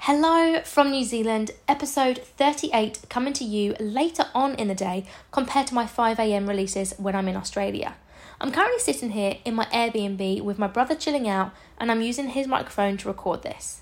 Hello from New Zealand, episode 38 coming to you later on in the day compared to my 5am releases when I'm in Australia. I'm currently sitting here in my Airbnb with my brother chilling out and I'm using his microphone to record this.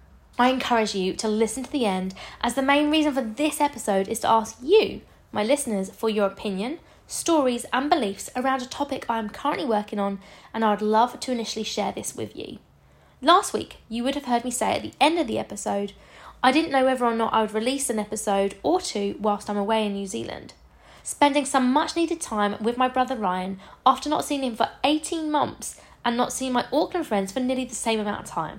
I encourage you to listen to the end as the main reason for this episode is to ask you, my listeners, for your opinion, stories and beliefs around a topic I am currently working on, and I would love to initially share this with you. Last week, you would have heard me say at the end of the episode, I didn't know whether or not I would release an episode or two whilst I'm away in New Zealand. Spending some much needed time with my brother Ryan after not seeing him for 18 months and not seeing my Auckland friends for nearly the same amount of time.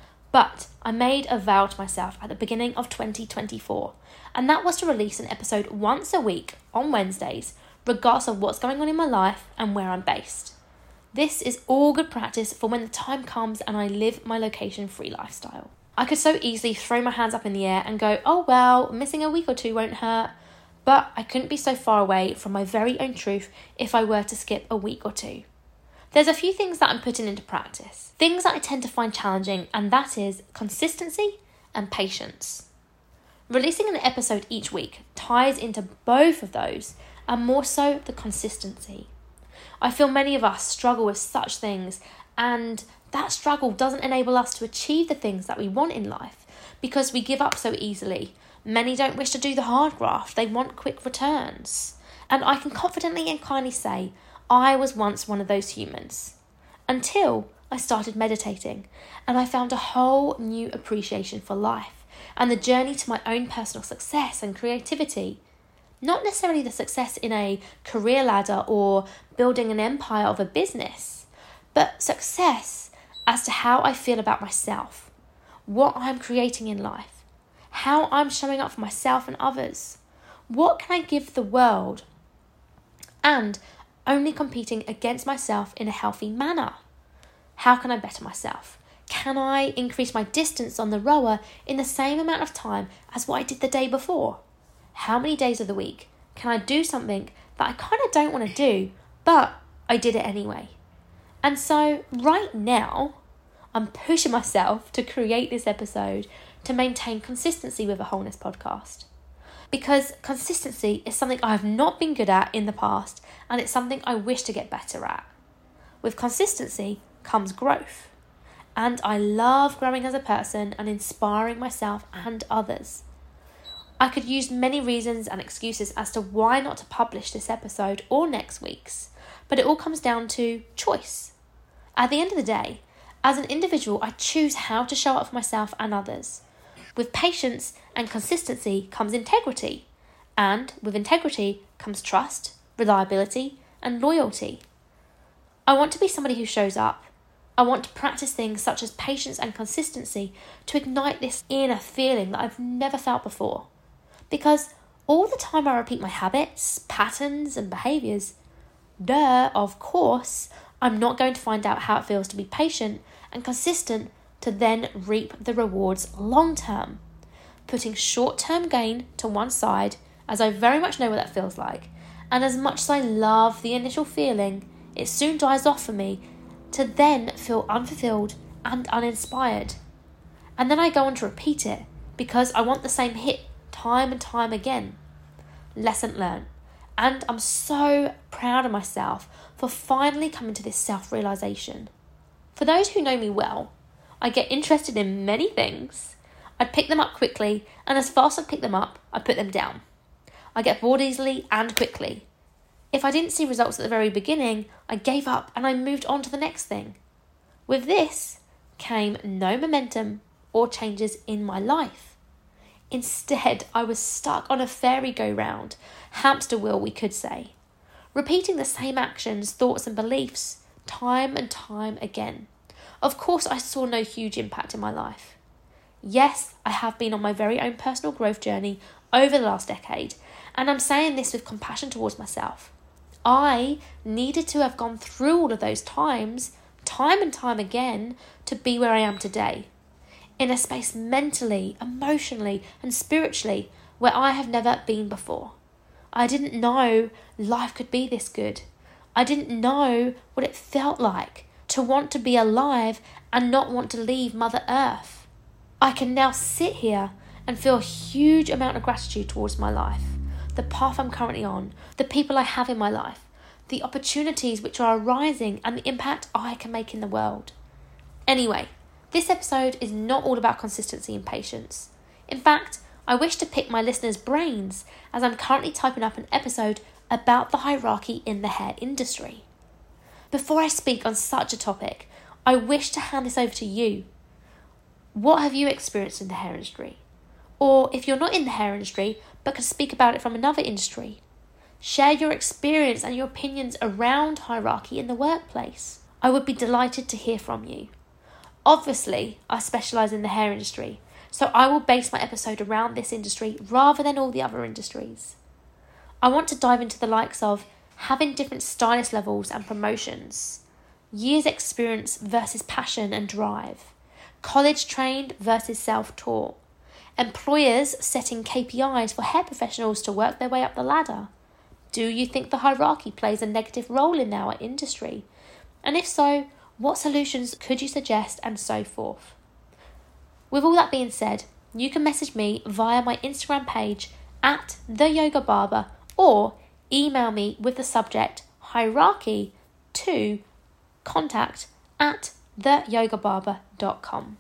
But I made a vow to myself at the beginning of 2024, and that was to release an episode once a week on Wednesdays, regardless of what's going on in my life and where I'm based. This is all good practice for when the time comes and I live my location-free lifestyle. I could so easily throw my hands up in the air and go, oh well, missing a week or two won't hurt. But I couldn't be so far away from my very own truth if I were to skip a week or two. There's a few things that I'm putting into practice. Things that I tend to find challenging, and that is consistency and patience. Releasing an episode each week ties into both of those, and more so the consistency. I feel many of us struggle with such things, and that struggle doesn't enable us to achieve the things that we want in life because we give up so easily. Many don't wish to do the hard graft, they want quick returns. And I can confidently and kindly say, I was once one of those humans. Until I started meditating, and I found a whole new appreciation for life and the journey to my own personal success and creativity. Not necessarily the success in a career ladder or building an empire of a business, but success as to how I feel about myself, what I'm creating in life, how I'm showing up for myself and others, what can I give the world, and only competing against myself in a healthy manner. How can I better myself? Can I increase my distance on the rower in the same amount of time as what I did the day before? How many days of the week can I do something that I kind of don't want to do, but I did it anyway? And so right now, I'm pushing myself to create this episode to maintain consistency with a wholeness podcast. Because consistency is something I have not been good at in the past, and it's something I wish to get better at. With consistency comes growth. And I love growing as a person and inspiring myself and others. I could use many reasons and excuses as to why not to publish this episode or next week's, but it all comes down to choice. At the end of the day, as an individual, I choose how to show up for myself and others. With patience and consistency comes integrity, and with integrity comes trust, reliability, and loyalty. I want to be somebody who shows up. I want to practice things such as patience and consistency to ignite this inner feeling that I've never felt before. Because all the time I repeat my habits, patterns, and behaviours, of course, I'm not going to find out how it feels to be patient and consistent to then reap the rewards long term. Putting short-term gain to one side, as I very much know what that feels like, and as much as I love the initial feeling, it soon dies off for me to then feel unfulfilled and uninspired. And then I go on to repeat it because I want the same hit time and time again. Lesson learned. And I'm so proud of myself for finally coming to this self-realisation. For those who know me well, I get interested in many things. I pick them up quickly, and as fast as I pick them up, I put them down. I get bored easily and quickly. If I didn't see results at the very beginning, I gave up and I moved on to the next thing. With this came no momentum or changes in my life. Instead, I was stuck on a merry-go-round, hamster wheel we could say, repeating the same actions, thoughts and beliefs time and time again. Of course, I saw no huge impact in my life. Yes, I have been on my very own personal growth journey over the last decade, and I'm saying this with compassion towards myself. I needed to have gone through all of those times, time and time again, to be where I am today. In a space mentally, emotionally, and spiritually where I have never been before. I didn't know life could be this good. I didn't know what it felt like to want to be alive and not want to leave Mother Earth. I can now sit here and feel a huge amount of gratitude towards my life, the path I'm currently on, the people I have in my life, the opportunities which are arising, and the impact I can make in the world. Anyway, this episode is not all about consistency and patience. In fact, I wish to pick my listeners' brains as I'm currently typing up an episode about the hierarchy in the hair industry. Before I speak on such a topic, I wish to hand this over to you. What have you experienced in the hair industry? Or if you're not in the hair industry but can speak about it from another industry, share your experience and your opinions around hierarchy in the workplace. I would be delighted to hear from you. Obviously, I specialise in the hair industry, so I will base my episode around this industry rather than all the other industries. I want to dive into the likes of having different stylist levels and promotions, years experience versus passion and drive, college trained versus self-taught, employers setting KPIs for hair professionals to work their way up the ladder. Do you think the hierarchy plays a negative role in our industry? And if so, what solutions could you suggest, and so forth? With all that being said, you can message me via my Instagram page @theyogabarber or email me with the subject hierarchy to contact@theyogabarber.com.